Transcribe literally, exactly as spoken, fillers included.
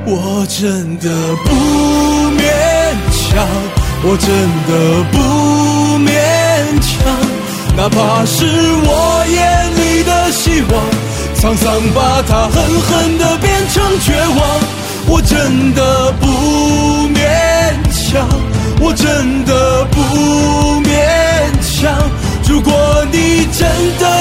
我真的不勉强，我真的不勉强，哪怕是我眼里的希望，沧桑把它狠狠地变成绝望。我真的不勉强，我真的不勉强，如果你真的